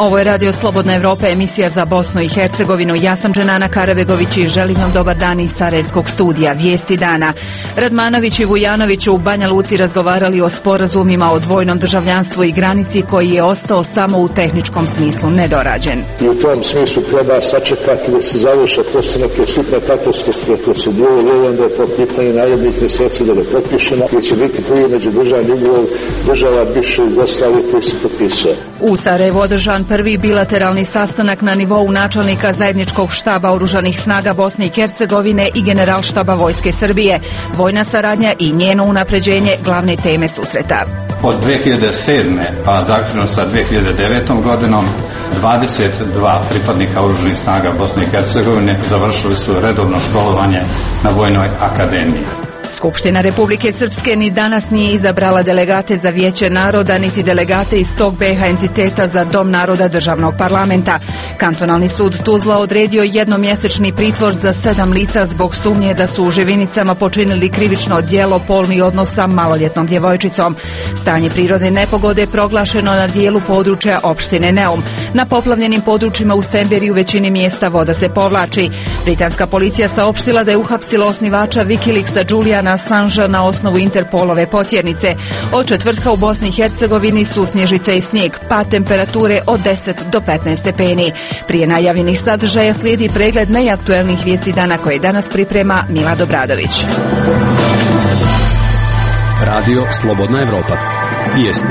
Ovo je Radio Slobodna Evropa, emisija za Bosnu i Hercegovinu. Ja sam Dženana Karabegović i želim vam dobar dan iz Sarajevskog studija. Vijesti dana. Radmanović i Vujanović u Banja Luci razgovarali o sporazumima o dvojnom državljanstvu i granici koji je ostao samo u tehničkom smislu nedorađen. I u tom smislu treba sačekati da se završe posto neke sitne katastarske procedure. Vjerujem da je to pitanje narednih mjeseci da ga potpišemo i će biti prvi međudržavni ugovor država bivše Jugoslavije koji se potpisuje. U Sarajevu održan prvi bilateralni sastanak na nivou načelnika zajedničkog štaba oružanih snaga Bosne i Hercegovine i generalštaba Vojske Srbije. Vojna saradnja i njeno unapređenje glavne teme susreta. Od 2007. pa zaključno sa 2009. godinom 22 pripadnika oružanih snaga Bosne i Hercegovine završili su redovno školovanje na Vojnoj akademiji. Skupština Republike Srpske ni danas nije izabrala delegate za Vijeće naroda, niti delegate iz tog BiH entiteta za Dom naroda državnog parlamenta. Kantonalni sud Tuzla odredio jednomjesečni pritvor za 7 lica zbog sumnje da su u Živinicama počinili krivično djelo polni odnos sa maloljetnom djevojčicom. Stanje prirodne nepogode proglašeno na dijelu područja opštine Neum. Na poplavljenim područjima u Semberi u većini mjesta voda se povlači. Britanska policija saopštila da je uhapsila osnivača Wikileaksa Juliana Assangea na osnovu Interpolove potjernice. Od četvrtka u Bosni i Hercegovini su snježice i snijeg, pa temperature od 10 do 15 stepeni. Prije najavljenih sadržaja slijedi pregled najaktuelnijih vijesti dana koje danas priprema Milad Obradović. Radio Slobodna Evropa. Vijesti.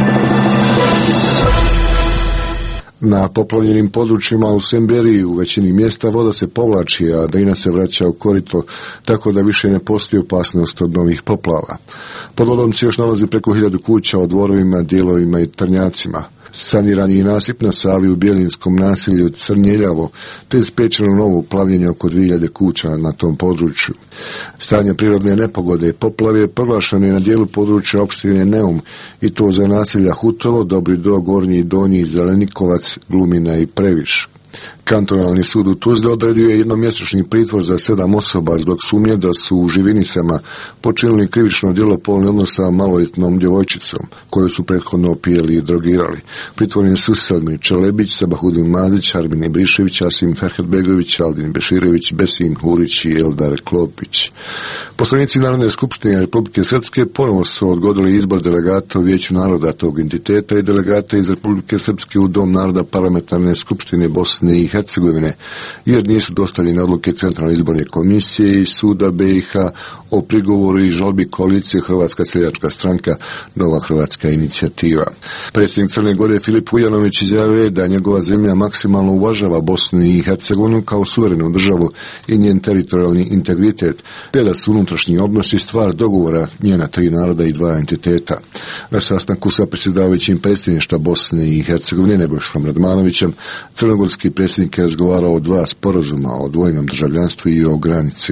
Na poplavljenim područjima u Semberiji u većini mjesta voda se povlači, a Drina se vraća u korito, tako da više ne postoji opasnost od novih poplava. Pod vodom se još nalazi preko 1000 kuća o dvorovima, dijelovima i trnjacima. Saniran je i nasip na Savi u Bjelinskom naselju Crnjeljavo, te spriječeno novo plavljenje oko 2000 kuća na tom području. Stanje prirodne nepogode i poplave proglašeno je na dijelu područja opštine Neum, i to za naselja Hutovo, Dobri Do, Gornji i Donji, Zelenikovac, Glumina i Previš. Kantonalni sud u Tuzli odredio je jednomjesečni pritvor za 7 osoba zbog sumnje da su u Živinicama počinili krivično djelo polni odnos sa maloljetnom djevojčicom, koju su prethodno opijeli i drogirali. Pritvoreni su Selmi Čelebić, Sabahudin Mazić, Armin Ibrišević, Asim Ferhetbegović, Aldin Beširević, Besim Hurić i Eldar Klopić. Poslanici Narodne skupštine Republike Srpske ponovo su odgodili izbor delegata u Vijeću naroda tog entiteta i delegata iz Republike Srpske u Dom naroda Parlamentarne skupštine Bosne i Hercegovine, jer nisu dostavljene odluke Centralne izborne komisije i suda BiH o prigovoru i žalbi koalicije Hrvatska seljačka stranka Nova Hrvatska inicijativa. Predsjednik Crne Gore Filip Vujanović izjavio je da njegova zemlja maksimalno uvažava Bosnu i Hercegovinu kao suverenu državu i njen teritorijalni integritet, te da su unutrašnji odnosi stvar dogovora njena 3 naroda i 2 entiteta. Na sastanku sa predsjedavajućim predsjedništva Bosne i Hercegovine Nebojšom Radmanovićem, crnogorski predsjednik je razgovarao o 2 sporazuma o dvojnom državljanstvu i o granici.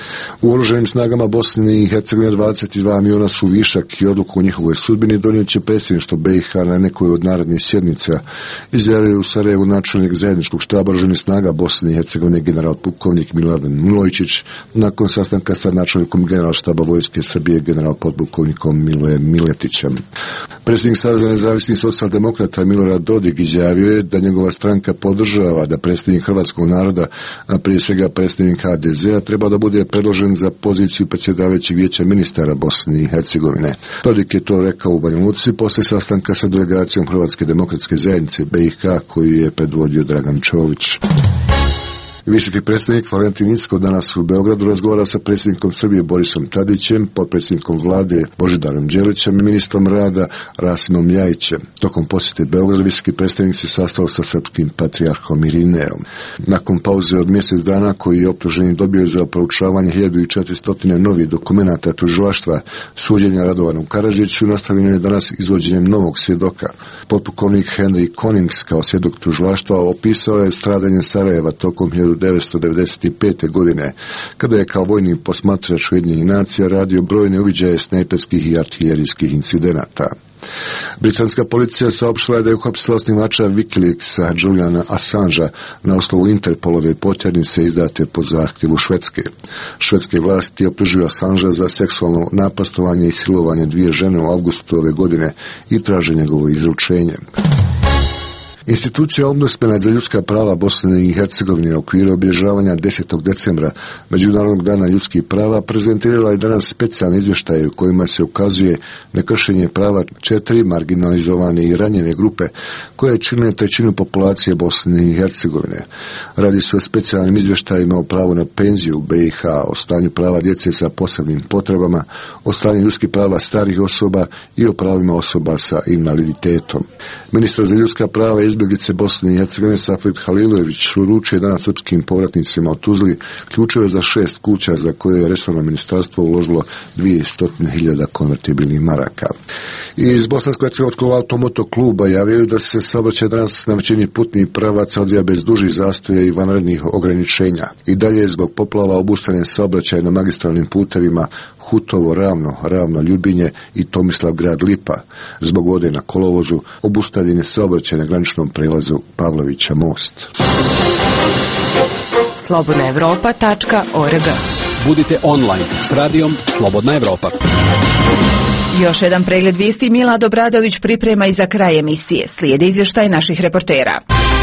U oružanim snagama Bosne i Hercegovine 22 miliona su višak i odluku o njihovoj sudbini donijet će predsjedništvo BiH na nekoj od narednih sjednica, izjavio u Sarajevu načelnik zajedničkog štaba oružanih snaga Bosne i Hercegovine general pukovnik Miladen Milojičić nakon sastanka sa načelnikom generalštaba Vojske Srbije general podpukovnikom Milojem Miletićem. Predsjednik Saveza nezavisnih socijaldemokrata Milorad Dodik izjavio je da njegova stranka podržava da predsjednik hrvatskog naroda, a prije svega predsjednik HDZ-a, treba da bude predložen za poziciju predsjedavajućeg vijeća ministara Bosne i Hercegovine. Dodik je to rekao u Banja Luci poslije sastanka sa delegacijom Hrvatske demokratske zajednice BiH koju je predvodio Dragan Čović. Visoki predsjednik Valentin Incko danas u Beogradu razgovara sa predsjednikom Srbije Borisom Tadićem, potpredsjednikom vlade Božidarom Đelićem i ministrom rada Rasimom Ljajićem. Tokom posjete Beogradu visoki predsjednik se sastao sa srpskim patrijarhom Irineom. Nakon pauze od mjesec dana koji je optuženi dobio za proučavanje 1400 novih dokumenata tužilaštva suđenja Radovanu Karadžiću, nastavljeno je danas izvođenjem novog svjedoka. Potpukovnik Henry Konings kao svjedok tužilaštva opisao je stradanje Sarajeva tokom 1995. godine, kada je kao vojni posmatrač Ujedinjenih nacija radio brojne uviđaje snajperskih i artiljerijskih incidenata. Britanska policija saopštila je da je uhapsila osnivača Wikileaksa Juliana Assangea na osnovu Interpolove potjernice izdate po zahtjevu Švedske. Švedske vlasti optužuju Assangea za seksualno napastovanje i silovanje 2 žene u avgustu ove godine i traže njegovo izručenje. Institucija ombudsmana za ljudska prava Bosne i Hercegovine u okviru obilježavanja 10. decembra Međunarodnog dana ljudskih prava prezentirala je danas specijalni izvještaj u kojima se ukazuje na kršenje prava 4 marginalizovane i ranjene grupe koje čine trećinu populacije Bosne i Hercegovine. Radi se o specijalnim izvještajima o pravu na penziju u BiH, o stanju prava djece sa posebnim potrebama, o stanju ljudskih prava starih osoba i o pravima osoba sa invaliditetom. Ministar za ljudska prava i izbjeglice Bosne i Hercegovine Safet Halilović uručio je danas srpskim povratnicima u Tuzli ključeve za 6 kuća za koje je resorno ministarstvo uložilo 200.000 konvertibilnih maraka. Iz Bosansko-hercegovačkog automoto kluba javljaju da se saobraćaj danas na većini putnih pravaca odvija bez dužih zastoja i vanrednih ograničenja. I dalje je zbog poplava obustavljen saobraćaj na magistralnim putevima Hutovo, Ravno, Ljubinje i Tomislav grad Lipa. Zbog vode na kolovozu obustavljen je saobraćaj na graničnom prelazu Pavlovića most. slobodnaevropa.org. Budite online s radijom Slobodna Evropa. Još jedan pregled vijesti Milad Obradović priprema i za kraj emisije. Slijede izvještaj naših reportera.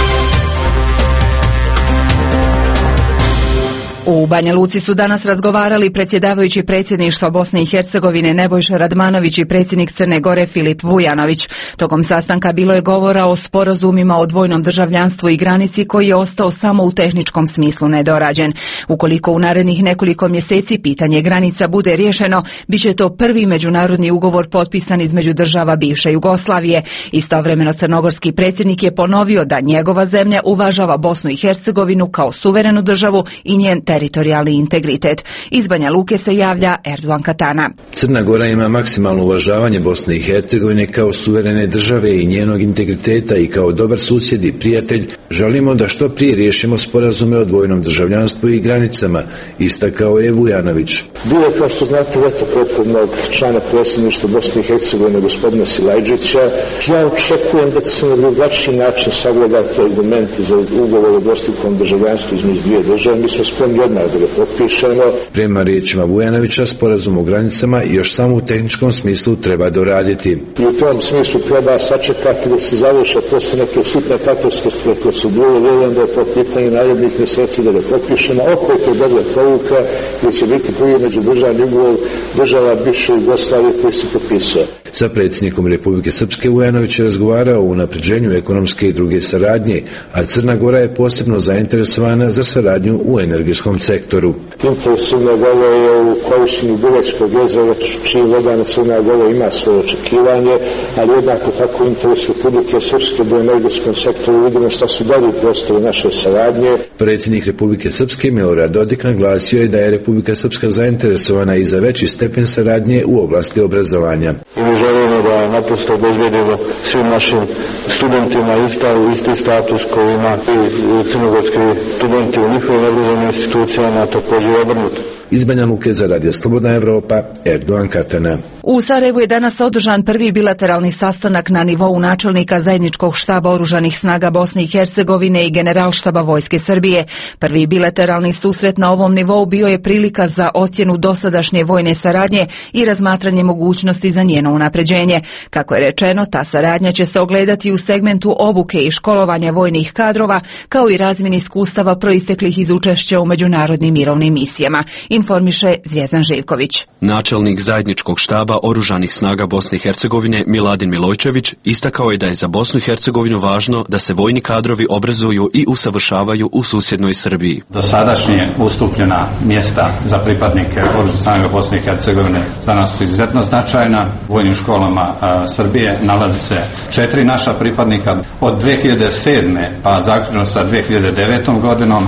U Banja Luci su danas razgovarali predsjedavajući predsjedništva Bosne i Hercegovine Nebojša Radmanović i predsjednik Crne Gore Filip Vujanović. Tokom sastanka bilo je govora o sporazumima o dvojnom državljanstvu i granici koji je ostao samo u tehničkom smislu nedorađen. Ukoliko u narednih nekoliko mjeseci pitanje granica bude riješeno, bit će to prvi međunarodni ugovor potpisan između država bivše Jugoslavije. Istovremeno crnogorski predsjednik je ponovio da njegova zemlja uvažava Bosnu i Hercegovinu kao suverenu državu i njen teritorijalni integritet. Iz Banja Luke se javlja Erdogan Katana. Crna Gora ima maksimalno uvažavanje Bosne i Hercegovine kao suverene države i njenog integriteta i kao dobar susjed i prijatelj želimo da što prije riješimo sporazume o dvojnom državljanstvu i granicama, istakao je Vujanović. Bilo je, kao što znate, veto prethodnog člana predsjedništva Bosne i Hercegovine gospodina Silajđića. Ja očekujem da se na drugačiji način sagledati argumenti za ugovor o dvostrukom državljanstvu između dvije države. Mi smo spremni odmah da ga potpišemo. Prema riječima Vujanovića, sporazum o granicama još samo u tehničkom smislu treba doraditi. I u tom smislu treba sačekati da se završe poslije neke sitne katarske procedure. Vjerujem da je to pitanje narednih mjeseci da ga potpišemo. Opet je dobra poruka gdje će biti prvi međudržavni ugovor država bivše Jugoslavije koji se potpisao. Sa predsjednikom Republike Srpske Vujanović je razgovarao o unapređenju ekonomske i druge saradnje, a Crna Gora je posebno zainteresovana za saradnju u energetskom sektoru. Interes Crne Gore je u korištenju Bilećkog jezera, čiji vodana Crna Gora ima svoje očekivanje, ali jednako tako interes Republike Srpske u energetskom sektoru. Vidimo šta su dalje prostori naše saradnje. Predsjednik Republike Srpske Milorad Dodik naglasio je da je Republika Srpska zainteresovana i za veći stepen saradnje u oblasti obrazovanja. I mi želimo da naprosto obezbedimo svim našim studentima isti status koji ima i crnogorski studenti u njihovim obrazovnim institucijama, također obrnuto. Iz Banja Luke za Radio Slobodna Evropa, Erdogan Katana. U Sarajevu je danas održan prvi bilateralni sastanak na nivou načelnika zajedničkog štaba oružanih snaga Bosne i Hercegovine i generalštaba Vojske Srbije. Prvi bilateralni susret na ovom nivou bio je prilika za ocjenu dosadašnje vojne saradnje i razmatranje mogućnosti za njeno unapređenje. Kako je rečeno, ta saradnja će se ogledati u segmentu obuke i školovanja vojnih kadrova, kao i razmjeni iskustava proisteklih iz učešća u međunarodnim mirovnim misijama. Informiše Zvjezdan Živković. Načelnik zajedničkog štaba oružanih snaga Bosne i Hercegovine Miladin Milojčević istakao je da je za Bosnu i Hercegovinu važno da se vojni kadrovi obrazuju i usavršavaju u susjednoj Srbiji. Dosadašnje ustupljena mjesta za pripadnike oružanih snaga Bosne i Hercegovine za nas su izuzetno značajna. U vojnim školama Srbije nalazi se 4 naša pripadnika. Od 2007. pa zaključno sa 2009. godinom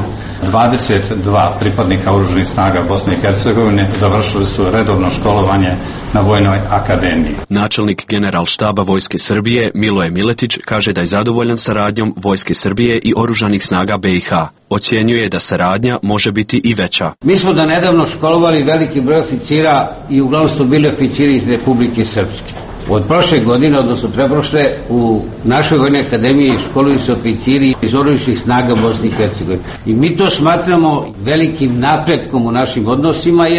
22 pripadnika oružanih snaga Bosne i Hercegovine završili su redovno školovanje na Vojnoj akademiji. Načelnik generalštaba Vojske Srbije Miloje Miletić kaže da je zadovoljan saradnjom Vojske Srbije i oružanih snaga BiH. Ocjenjuje da saradnja može biti i veća. Mi smo da nedavno školovali veliki broj oficira i uglavnom su bili oficiri iz Republike Srpske. Od prošle godine, odnosno preprošle, u našoj Vojnoj akademiji školuju se oficiri iz oružanih snaga Bosne i Hercegovine. I mi to smatramo velikim napretkom u našim odnosima, jer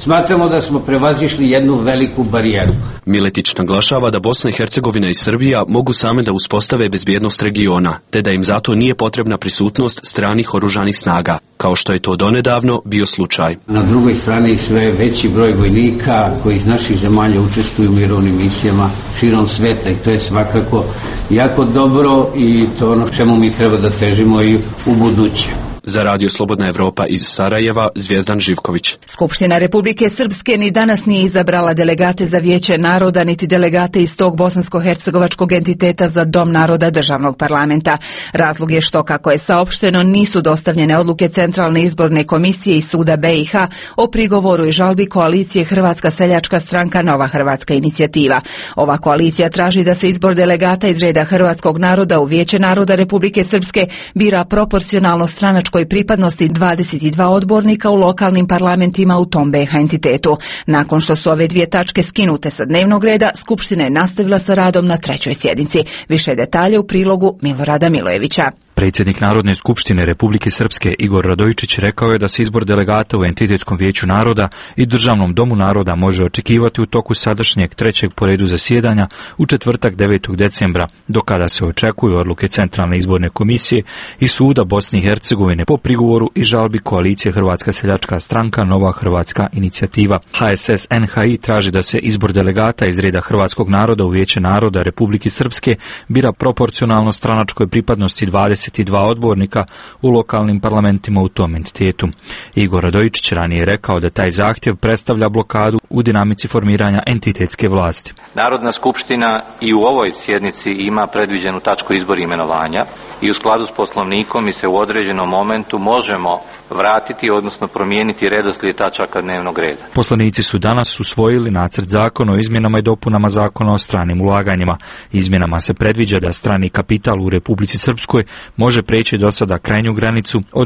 Smatramo da smo prevazišli jednu veliku barijeru. Miletić naglašava da Bosna i Hercegovina i Srbija mogu same da uspostave bezbjednost regiona, te da im zato nije potrebna prisutnost stranih oružanih snaga, kao što je to donedavno bio slučaj. Na drugoj strani sve veći broj vojnika koji iz naših zemalja učestvuju u mirovnim misijama širom sveta i to je svakako jako dobro i to ono čemu mi treba da težimo i u buduće. Za Radio Slobodna Evropa iz Sarajeva, Zvijezdan Živković. Skupština Republike Srpske ni danas nije izabrala delegate za Vijeće naroda, niti delegate iz tog bosansko-hercegovačkog entiteta za Dom naroda državnog parlamenta. Razlog je što, kako je saopšteno, nisu dostavljene odluke Centralne izborne komisije i Suda BiH o prigovoru i žalbi koalicije Hrvatska seljačka stranka Nova Hrvatska inicijativa. Ova koalicija traži da se izbor delegata iz reda hrvatskog naroda u Vijeće naroda Republike Srpske bira proporcionalno stranačkoj pripadnosti 22 odbornika u lokalnim parlamentima u tom BiH entitetu. Nakon što su ove dvije tačke skinute sa dnevnog reda, Skupština je nastavila sa radom na 3. sjednici. Više detalje u prilogu Milorada Milojevića. Predsjednik Narodne skupštine Republike Srpske Igor Radojičić rekao je da se izbor delegata u Entitetskom vijeću naroda i Državnom domu naroda može očekivati u toku sadašnjeg 3. po redu zasjedanja u četvrtak 9. decembra, do kada se očekuju odluke Centralne izborne komisije i Suda Bosne i Hercegovine po prigovoru i žalbi koalicije Hrvatska seljačka stranka Nova Hrvatska inicijativa. HSS NHI traži da se izbor delegata iz reda hrvatskog naroda u Vijeće naroda Republike Srpske bira proporcionalno stranačkoj pripadnosti 22 odbornika u lokalnim parlamentima u tom entitetu. Igor Radojičić ranije je rekao da taj zahtjev predstavlja blokadu u dinamici formiranja entitetske vlasti. Narodna skupština i u ovoj sjednici ima predviđenu tačku izbor imenovanja i u skladu s Poslovnikom mi se u određenom momentu možemo vratiti, odnosno promijeniti redoslijed tačaka dnevnog reda. Poslanici su danas usvojili nacrt zakona o izmjenama i dopunama zakona o stranim ulaganjima. Izmjenama se predviđa da strani kapital u Republici Srpskoj može preći do sada krajnju granicu od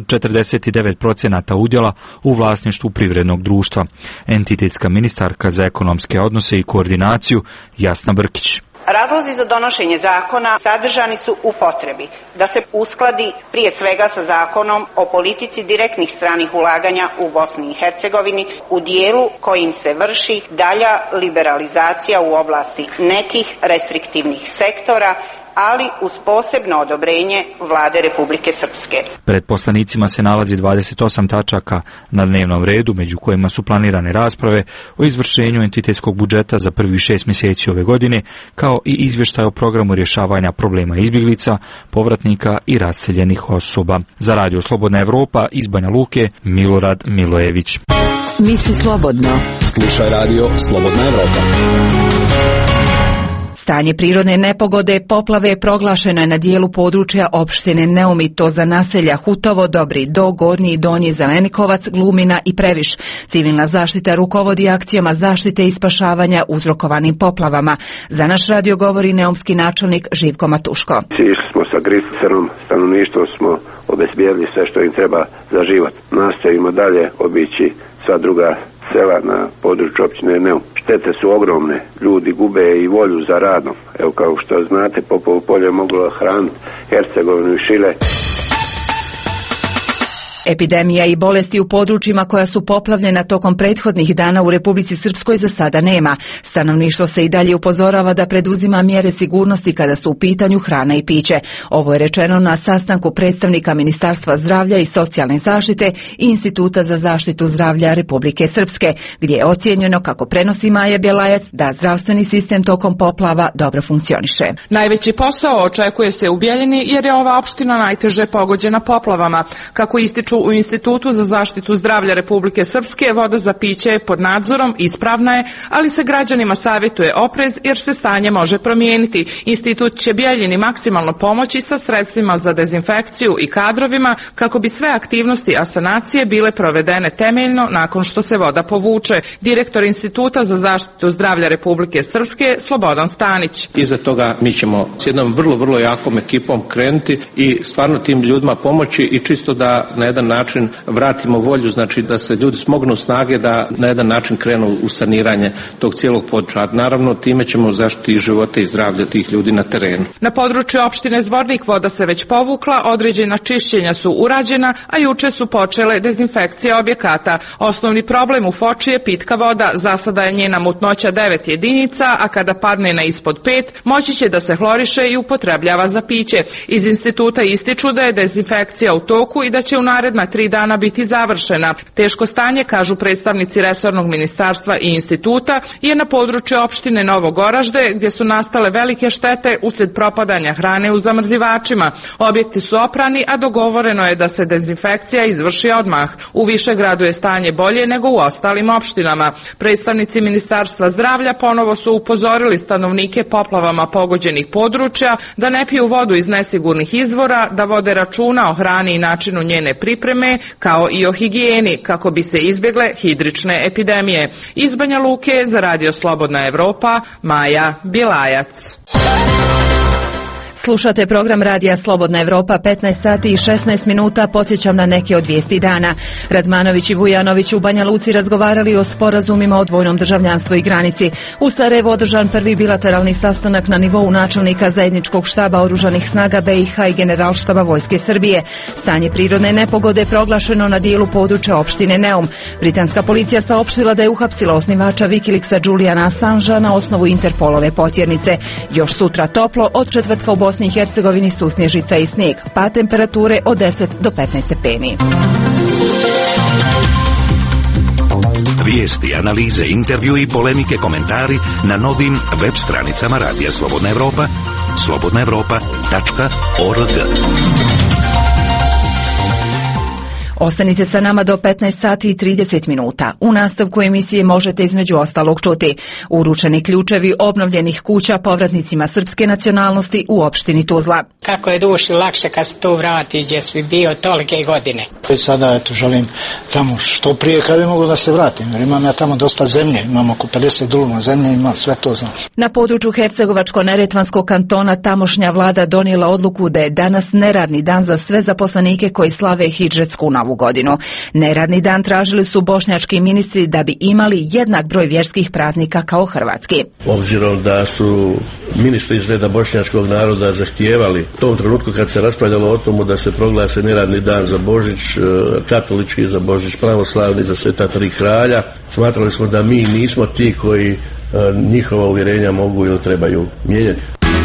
49% udjela u vlasništvu privrednog društva. Entitetska ministarka za ekonomske odnose i koordinaciju Jasna Brkić. Razlozi za donošenje zakona sadržani su u potrebi da se uskladi prije svega sa zakonom o politici direktnih stranih ulaganja u Bosni i Hercegovini u dijelu kojim se vrši dalja liberalizacija u oblasti nekih restriktivnih sektora, ali uz posebno odobrenje Vlade Republike Srpske. Pred poslanicima se nalazi 28 tačaka na dnevnom redu, među kojima su planirane rasprave o izvršenju entitetskog budžeta za prvih 6 mjeseci ove godine, kao i izvještaj o programu rješavanja problema izbjeglica, povratnika i raseljenih osoba. Za Radio Slobodna Evropa iz Banja Luke, Milorad Milojević. Misli slobodno. Slušaj Radio Slobodna Evropa. Stanje prirodne nepogode, poplave, proglašeno je na dijelu područja opštine Neum i to za naselja Hutovo, Dobri Do, Gornji i Donji Zelenikovac, Glumina i Previš. Civilna zaštita rukovodi akcijama zaštite i spašavanja uzrokovanim poplavama. Za naš radio govori neumski načelnik Živko Matuško. Išli smo sa griserom, stanovništvo smo obezbijedili sve što im treba za život. Nastavimo dalje obići sva druga sela na području općine Neum. Štete su ogromne, ljudi gube i volju za radom. Evo, kao što znate, Popovo polje moglo hraniti Hercegovinu i Šile. Epidemija i bolesti u područjima koja su poplavljena tokom prethodnih dana u Republici Srpskoj za sada nema. Stanovništvo se i dalje upozorava da preduzima mjere sigurnosti kada su u pitanju hrana i piće. Ovo je rečeno na sastanku predstavnika Ministarstva zdravlja i socijalne zaštite i Instituta za zaštitu zdravlja Republike Srpske, gdje je ocijenjeno, kako prenosi Maja Bjelajac, da zdravstveni sistem tokom poplava dobro funkcioniše. Najveći posao očekuje se u Bjeljini jer je ova opština najteže pogođena poplavama. Kako ističu u Institutu za zaštitu zdravlja Republike Srpske, voda za piće je pod nadzorom, ispravna je, ali se građanima savjetuje oprez jer se stanje može promijeniti. Institut će Bjeljini maksimalno pomoći sa sredstvima za dezinfekciju i kadrovima kako bi sve aktivnosti asanacije bile provedene temeljno nakon što se voda povuče. Direktor Instituta za zaštitu zdravlja Republike Srpske Slobodan Stanić. Iza toga mi ćemo s jednom vrlo jakom ekipom krenuti i stvarno tim ljudima pomoći i čisto da na jedan jedan način vratimo volju, znači da se ljudi smognu snage da na jedan način krenu u saniranje tog cijelog područja. Naravno, time ćemo zaštiti živote i zdravlje tih ljudi na terenu. Na području opštine Zvornik voda se već povukla, određena čišćenja su urađena, a juče su počele dezinfekcije objekata. Osnovni problem u Foči je pitka voda, za sada je njena mutnoća 9 jedinica, a kada padne na ispod 5, moći će da se hloriše i upotrebljava za piće. Iz instituta ističu da je dezinfekcija u toku i da će u naredna 3 dana biti završena. Teško stanje, kažu predstavnici resornog ministarstva i instituta, je na području opštine Novo Goražde, gdje su nastale velike štete uslijed propadanja hrane u zamrzivačima. Objekti su oprani, a dogovoreno je da se dezinfekcija izvrši odmah. U Višegradu je stanje bolje nego u ostalim opštinama. Predstavnici Ministarstva zdravlja ponovo su upozorili stanovnike poplavama pogođenih područja da ne piju vodu iz nesigurnih izvora, da vode računa o hrani i načinu njene pripreme, kao i o higijeni, kako bi se izbjegle hidrične epidemije. Iz Banja Luke za Radio Slobodna Evropa, Maja Bilajac. Slušate program Radija Slobodna Evropa, 15 sati i 16 minuta, podsjećam na neke od vijesti dana. Radmanović i Vujanović u Banja Luci razgovarali o sporazumima o dvojnom državljanstvu i granici. U Sarajevu održan prvi bilateralni sastanak na nivou načelnika zajedničkog štaba oružanih snaga BiH i generalštaba Vojske Srbije. Stanje prirodne nepogode proglašeno na dijelu područja opštine Neum. Britanska policija saopštila da je uhapsila osnivača Wikileaksa Juliana Assangea na osnovu Interpolove potjernice. Još sutra toplo, od četvrtka u Bosni i Hercegovini susnježica i snijeg, pa temperature od 10 do 15 stepeni. Vijesti, analize, intervju i polemike, komentari na novim web stranicama Radija Slobodna Evropa, slobodnaevropa.org. Ostanite sa nama do 15 sati i 30 minuta. U nastavku emisije možete između ostalog čuti uručeni ključevi obnovljenih kuća povratnicima srpske nacionalnosti u opštini Tuzla. Kako je duši lakše kad se tu vrati gdje si bio tolike godine. Sada želim tamo što prije kad bi mogu da se vratim, jer imam ja tamo dosta zemlje, imam oko 50 duluma zemlje, imam sve to znači. Na području Hercegovačko-neretvanskog kantona tamošnja vlada donijela odluku da je danas neradni dan za sve zaposlenike koji slave hidžetsku novu godinu. Neradni dan tražili su bošnjački ministri da bi imali jednak broj vjerskih praznika kao hrvatski. Obzirom da su ministri iz reda bošnjačkog naroda zahtijevali u tom trenutku kad se raspravljalo o tomu da se proglase neradni dan za Božić katolički, za Božić pravoslavni, za Sveta tri kralja, smatrali smo da mi nismo ti koji njihova uvjerenja mogu ili trebaju mijenjati.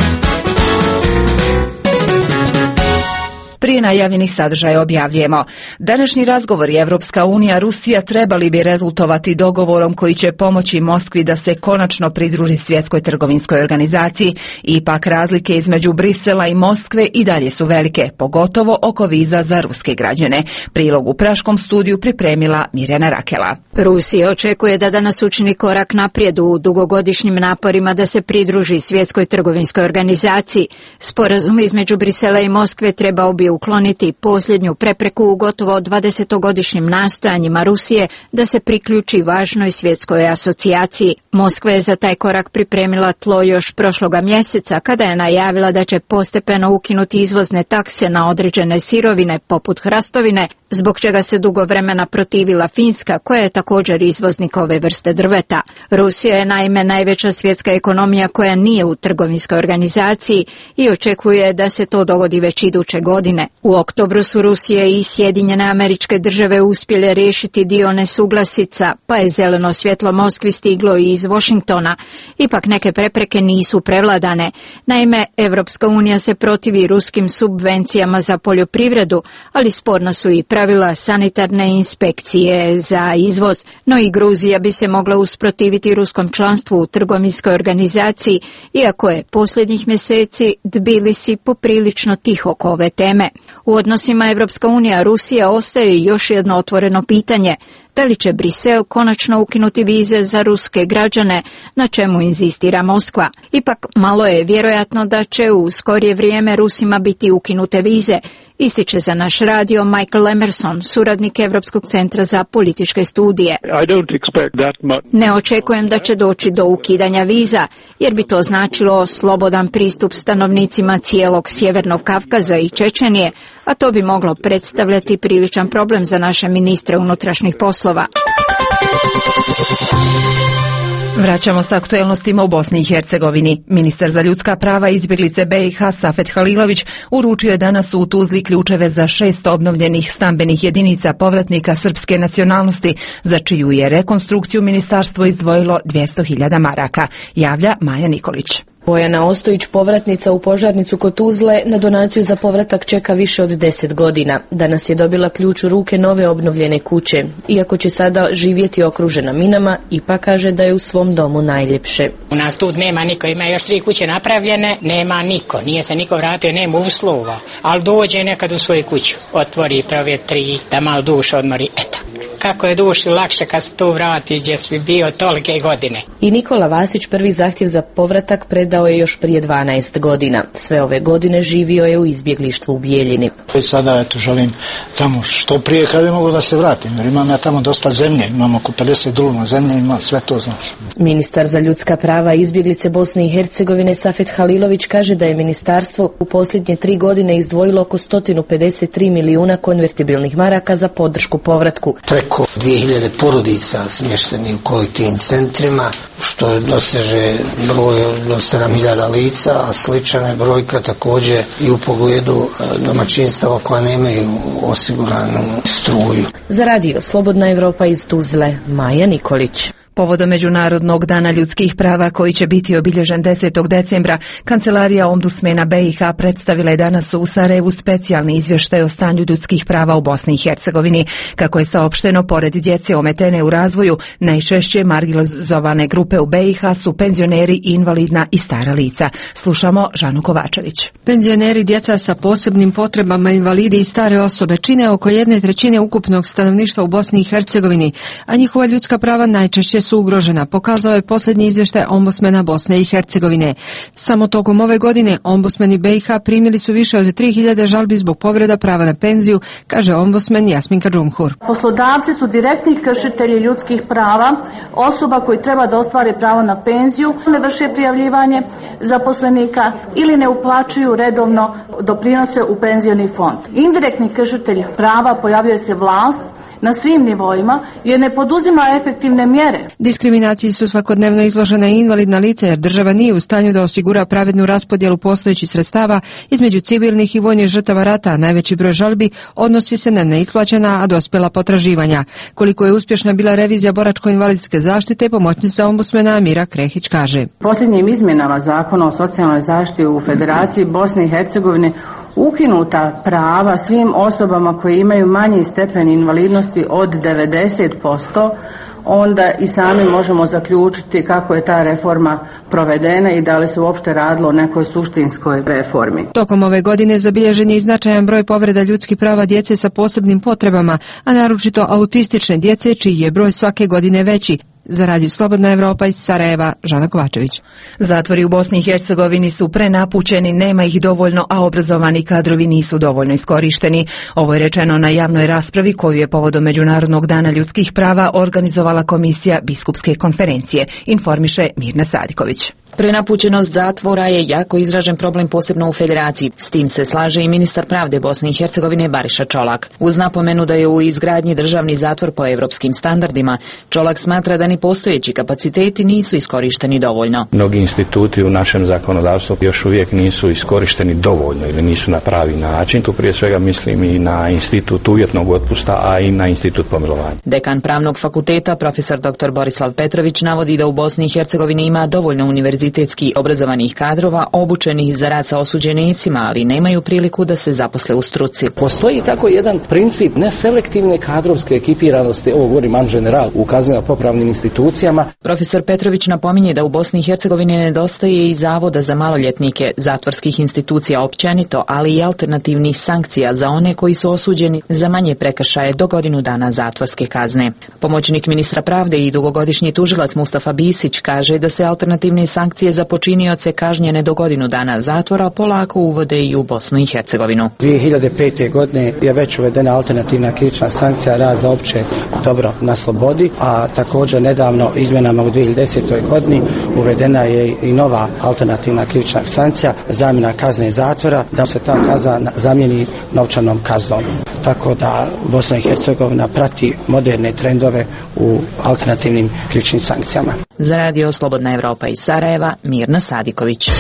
Prije najavljenih sadržaja objavljujemo. Današnji razgovori Evropska unija Rusija trebali bi rezultovati dogovorom koji će pomoći Moskvi da se konačno pridruži svjetskoj trgovinskoj organizaciji. Ipak razlike između Brisela i Moskve i dalje su velike, pogotovo oko viza za ruske građane. Prilog u Praškom studiju pripremila Mirjana Rakela. Rusija očekuje da danas učini korak naprijed u dugogodišnjim naporima da se pridruži svjetskoj trgovinskoj organizaciji. Sporazum između Brisela i Moskve trebao bi ukloniti posljednju prepreku u gotovo 20-godišnjim nastojanjima Rusije da se priključi važnoj svjetskoj asocijaciji. Moskva je za taj korak pripremila tlo još prošloga mjeseca kada je najavila da će postepeno ukinuti izvozne takse na određene sirovine poput hrastovine, zbog čega se dugo vremena protivila Finska, koja je također izvoznik ove vrste drveta. Rusija je naime najveća svjetska ekonomija koja nije u trgovinskoj organizaciji i očekuje da se to dogodi već iduće godine. U oktobru su Rusija i Sjedinjene Američke Države uspjele riješiti dio nesuglasica, pa je zeleno svjetlo Moskvi stiglo i iz Washingtona. Ipak neke prepreke nisu prevladane. Naime, Evropska unija se protivi ruskim subvencijama za poljoprivredu, ali sporna su i pravila sanitarne inspekcije za izvoz. No i Gruzija bi se mogla usprotiviti ruskom članstvu u trgovinskoj organizaciji, iako je posljednjih mjeseci Tbilisi poprilično tiho oko ove teme. U odnosima Evropska unija Rusija ostaje još jedno otvoreno pitanje. Da li će Brisel konačno ukinuti vize za ruske građane, na čemu inzistira Moskva? Ipak malo je vjerojatno da će u skorije vrijeme Rusima biti ukinute vize, ističe za naš radio Michael Emerson, suradnik Europskog centra za političke studije. Ne očekujem da će doći do ukidanja viza, jer bi to značilo slobodan pristup stanovnicima cijelog Sjevernog Kavkaza i Čečenije, a to bi moglo predstavljati priličan problem za naše ministre unutrašnjih poslova. Vraćamo se aktuelnostima u Bosni i Hercegovini. Ministar za ljudska prava i izbjeglice BiH Safet Halilović uručio je danas u Tuzli ključeve za 6 obnovljenih stambenih jedinica povratnika srpske nacionalnosti, za čiju je rekonstrukciju ministarstvo izdvojilo 200.000 maraka, javlja Maja Nikolić. Bojana Ostojić, povratnica u Požarnicu kod Tuzle, na donaciju za povratak čeka više od 10 godina. Danas je dobila ključ u ruke nove obnovljene kuće. Iako će sada živjeti okružena minama, ipak kaže da je u svom domu najljepše. U nas tu nema niko, ima još 3 kuće napravljene, nema niko, nije se niko vratio, nema uslova, ali dođe nekad u svoju kuću, otvori, provjetri, da malo dušu odmori, eto. Kako je duši lakše kad se tu vrati gdje si bio tolike godine. I Nikola Vasić prvi zahtjev za povratak predao je još prije 12 godina. Sve ove godine živio je u izbjeglištvu u Bijeljini. Sada želim tamo što prije kad bi mogu da se vratim, jer imam ja tamo dosta zemlje, imam oko 50 duluma zemlje, ima sve to znači. Ministar za ljudska prava i izbjeglice Bosne i Hercegovine Safet Halilović kaže da je ministarstvo u posljednje 3 godine izdvojilo oko 153 milijuna konvertibilnih maraka za podršku povratku. Preko 2000 porodica smješteni u kolektivnim centrima, što doseže broj do 7000 lica, a slična je brojka također i u pogledu domaćinstava koja nemaju osiguranu struju. Za radio Slobodna Evropa iz Tuzle, Maja Nikolić. Povodom Međunarodnog dana ljudskih prava koji će biti obilježen 10. decembra, Kancelarija ombudsmena BiH predstavila je danas u Sarajevu specijalni izvještaj o stanju ljudskih prava u Bosni i Hercegovini. Kako je saopšteno, pored djece ometene u razvoju, najčešće marginalizovane grupe u BiH su penzioneri, invalidna i stara lica. Slušamo Žanu Kovačević. Penzioneri, djeca sa posebnim potrebama, invalidi i stare osobe čine oko 1/3 ukupnog stanovništva u Bosni i Hercegovini, a njihova ljudska prava najčešće su ugrožena, pokazao je posljednji izvještaj ombudsmena Bosne i Hercegovine. Samo tokom ove godine ombudsmeni BiH primili su više od 3000 žalbi zbog povreda prava na penziju, kaže ombudsmen Jasminka Džumhur. Poslodavci su direktni kršitelji ljudskih prava, osoba koji treba da ostvare pravo na penziju, ne vrše prijavljivanje zaposlenika ili ne uplaćuju redovno doprinose u penzioni fond. Indirektni kršitelj prava pojavljuje se vlast na svim nivoima jer ne poduzima efektivne mjere. Diskriminaciji su svakodnevno izložena i invalidna lica jer država nije u stanju da osigura pravednu raspodjelu postojećih sredstava između civilnih i vojnih žrtava rata, a najveći broj žalbi odnosi se na neisplaćena, a dospjela potraživanja. Koliko je uspješna bila revizija boračko-invalidske zaštite, pomoćnica ombudsmena Amira Krehić kaže. Posljednjim izmjenama Zakona o socijalnoj zaštiti u Federaciji Bosne i Hercegovine ukinuta prava svim osobama koje imaju manji stepen invalidnosti od 90%, onda i sami možemo zaključiti kako je ta reforma provedena i da li se uopšte radilo o nekoj suštinskoj reformi. Tokom ove godine zabilježen je i značajan broj povreda ljudskih prava djece sa posebnim potrebama, a naročito autistične djece, čiji je broj svake godine veći. Za radio Slobodna Evropa iz Sarajeva, Žana Kovačević. Zatvori u Bosni i Hercegovini su prenapučeni, nema ih dovoljno, a obrazovani kadrovi nisu dovoljno iskorišteni. Ovo je rečeno na javnoj raspravi koju je povodom Međunarodnog dana ljudskih prava organizovala Komisija biskupske konferencije, informiše Mirna Sadiković. Prenapučenost zatvora je jako izražen problem posebno u Federaciji. S tim se slaže i ministar pravde Bosne i Hercegovine Bariša Čolak. Uz napomenu da je u izgradnji državni zatvor po europskim standardima, Čolak smatra da ni postojeći kapaciteti nisu iskorišteni dovoljno. Mnogi instituti u našem zakonodavstvu još uvijek nisu iskorišteni dovoljno ili nisu na pravi način. Tu prije svega mislim i na institut uvjetnog otpusta, a i na institut pomilovanja. Dekan pravnog fakulteta, profesor dr. Borislav Petrović, navodi da u Bosni i Hercegovini ima dovoljno univerziteta univerzitetski obrazovanih kadrova obučenih za rad sa osuđenicima, ali nemaju priliku da se zaposle u struci. Postoji tako jedan princip neselektivne kadrovske ekipiranosti, ovo govorim an general, u kazneno-popravnim institucijama. Profesor Petrović napominje da u Bosni i Hercegovini nedostaje i zavoda za maloljetnike, zatvorskih institucija općenito, ali i alternativnih sankcija za one koji su osuđeni za manje prekršaje do godinu dana zatvorske kazne. Pomoćnik ministra pravde i dugogodišnji tužilac Mustafa Bisić kaže da se alternativne sankcije za počinioce kažnjene do godinu dana zatvora polako uvode i u Bosnu i Hercegovinu. 2005. godine je već uvedena alternativna krivična sankcija rad za opće dobro na slobodi, a također nedavno izmjenama u 2010. godini uvedena je i nova alternativna krivična sankcija zamjena kazne zatvora, da se ta kazna zamijeni novčanom kaznom. Tako da Bosna i Hercegovina prati moderne trendove u alternativnim krivičnim sankcijama. Za radio Slobodna Evropa iz Sarajeva, Mirna Sadiković.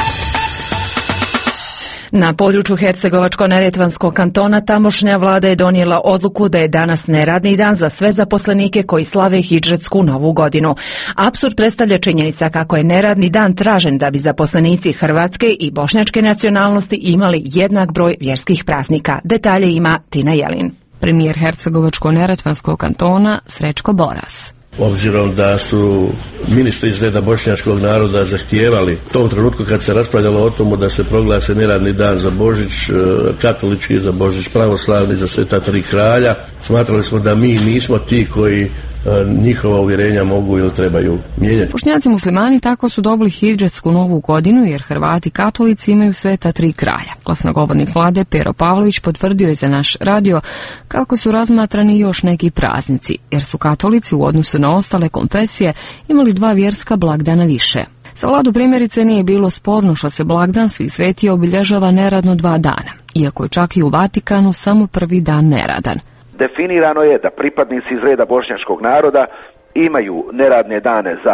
Na području Hercegovačko-neretvanskog kantona tamošnja vlada je donijela odluku da je danas neradni dan za sve zaposlenike koji slave hidžretsku novu godinu. Apsurd predstavlja činjenica kako je neradni dan tražen da bi zaposlenici hrvatske i bošnjačke nacionalnosti imali jednak broj vjerskih praznika. Detalje ima Tina Jelin. Premijer Hercegovačko-neretvanskog kantona Srećko Boras. Obzirom da su ministri iz reda bošnjačkog naroda zahtijevali u tom trenutku kad se raspravljalo o tomu da se proglase neradni dan za Božić katolički, za Božić pravoslavni, za Sveta tri kralja, smatrali smo da mi nismo ti koji njihova uvjerenja mogu ili trebaju mijenjati. Bošnjaci muslimani tako su dobili hidžetsku novu godinu jer Hrvati katolici imaju Sveta tri kralja. Glasnogovornik vlade Pero Pavlović potvrdio je za naš radio kako su razmatrani još neki praznici, jer su katolici u odnosu na ostale konfesije imali 2 vjerska blagdana više. Za vladu primjerice nije bilo sporno što se blagdan Svih svetija obilježava neradno 2 dana, iako je čak i u Vatikanu samo prvi dan neradan. Definirano je da pripadnici iz reda bošnjačkog naroda imaju neradne dane za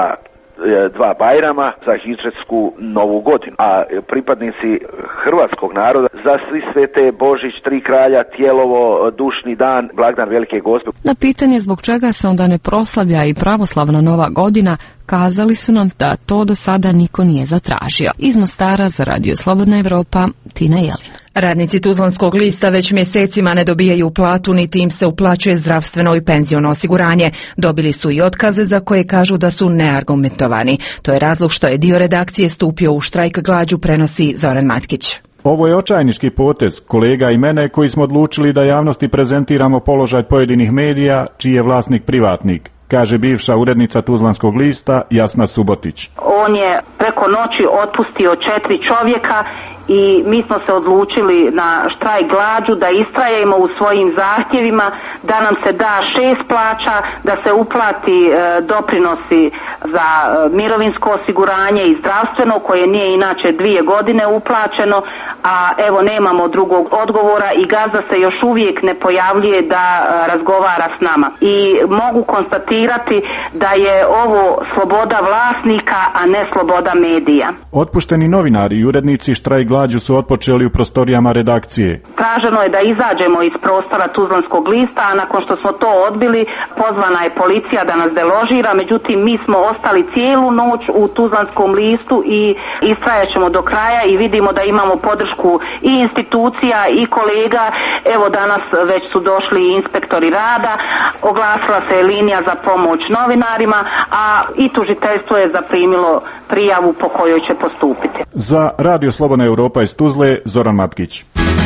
2 bajrama za hidžretsku novu godinu, a pripadnici hrvatskog naroda za Svi svete, Božić, Tri kralja, Tijelovo, Dušni dan, blagdan Velike Gospe. Na pitanje zbog čega se onda ne proslavlja i pravoslavna nova godina, kazali su nam da to do sada niko nije zatražio. Iz Mostara za radio Slobodna Evropa, Tina Jelin. Radnici Tuzlanskog lista već mjesecima ne dobijaju platu, niti im se uplaćuje zdravstveno i penziono osiguranje. Dobili su i otkaze za koje kažu da su neargumentovani. To je razlog što je dio redakcije stupio u štrajk glađu, prenosi Zoran Matkić. Ovo je očajnički potez kolega i mene koji smo odlučili da javnosti prezentiramo položaj pojedinih medija čiji je vlasnik privatnik, kaže bivša urednica Tuzlanskog lista Jasna Subotić. On je preko noći otpustio 4 čovjeka i mi smo se odlučili na štrajk glađu da istrajemo u svojim zahtjevima, da nam se da 6 plaća, da se uplati doprinosi za mirovinsko osiguranje i zdravstveno koje nije inače 2 godine uplaćeno, a evo nemamo drugog odgovora i gazda se još uvijek ne pojavljuje da razgovara s nama. I mogu konstatirati da je ovo sloboda vlasnika, a ne sloboda medija. Otpušteni novinari i urednici štrajk glađu su otpočeli u prostorijama redakcije. Traženo je da izađemo iz prostora Tuzlanskog lista, a nakon što smo to odbili, pozvana je policija da nas deložira, međutim mi smo ostali cijelu noć u Tuzlanskom listu i istrajat ćemo do kraja i vidimo da imamo podršku i institucija i kolega. Evo danas već su došli i inspektori rada, oglasila se linija za pomoć novinarima, a i tužiteljstvo je zaprimilo prijavu po kojoj će postupiti. Za radio Slobodna Europa iz Tuzle, Zoran Matkić.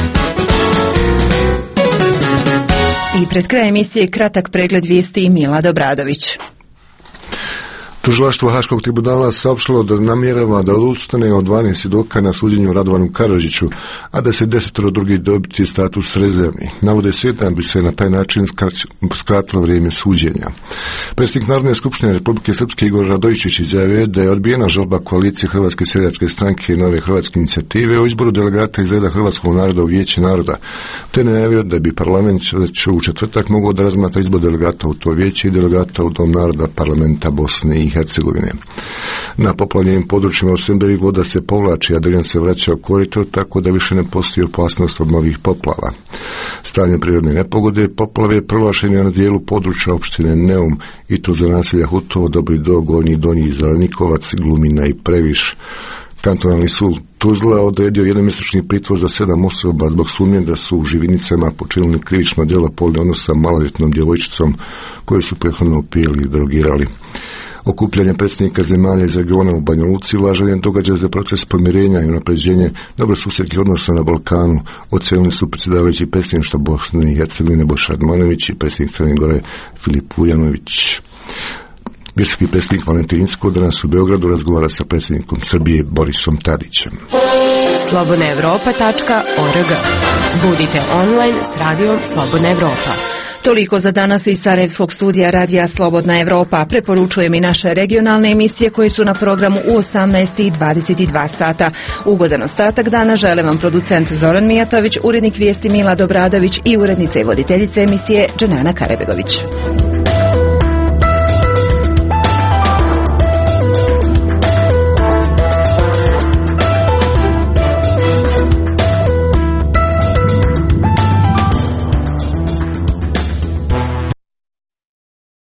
I pred kraj emisije kratak pregled vijesti Milad Obradović. Tužilaštvo Haškog tribunala saopštilo da namjerava da odustane od 12 svjedoka na suđenju Radovanu Karadžiću, a da se 10 drugih dobiti status rezervni. Navode se da bi se na taj način skratilo vrijeme suđenja. Predsjednik Narodne skupštine Republike Srpske Igor Radojičić izjavio da je odbijena žalba koalicije Hrvatske seljačke stranke i Nove hrvatske inicijative o izboru delegata iz reda hrvatskog naroda u Vijeće naroda, te najavio da bi parlament već u četvrtak mogao da razmatra izbor delegata u to vijeće i delegata u Dom naroda parlamenta Bosne i i Hercegovine. Na poplavljenim područjima u Semberi voda se povlači, a Drljan se vraća u korito, tako da više ne postoji opasnost od novih poplava. Stanje prirodne nepogode poplave proglašen je na dijelu područja opštine Neum, i to za naselja Hutovo, Dobri Do, Gornji Donji, Zelenikovac, Glumina i Previš. Kantonalni sud Tuzla odredio jednomjesečni pritvor za 7 osoba zbog sumnje da su u Živinicama počinili krivično djelo polne odnosa sa maloljetnom djevojčicom koju su prethodno opijeli i drogirali. Okupljanje predsjednika zemalja iz regiona u Banja Luci važan je događaj za proces pomirenja i unapređenje dobrosusjedskih odnosa na Balkanu. Ocenili su predsjedavajući predsjedništva Bosne i Hercegovine Boša Radmanović i predsjednik Crne Gore Filip Vujanović. Visoki predsjednik Valentin Inzko danas u Beogradu razgovara sa predsjednikom Srbije Borisom Tadićem. slobodnaevropa.org. Budite online s radijom Slobodna Evropa. Toliko za danas iz Sarajevskog studija Radija Slobodna Evropa. Preporučujem i naše regionalne emisije koje su na programu u 18 i 22 sata. Ugodan ostatak dana žele vam producent Zoran Mijatović, urednik vijesti Mila Dobradović i urednica i voditeljica emisije Dženana Karebegović.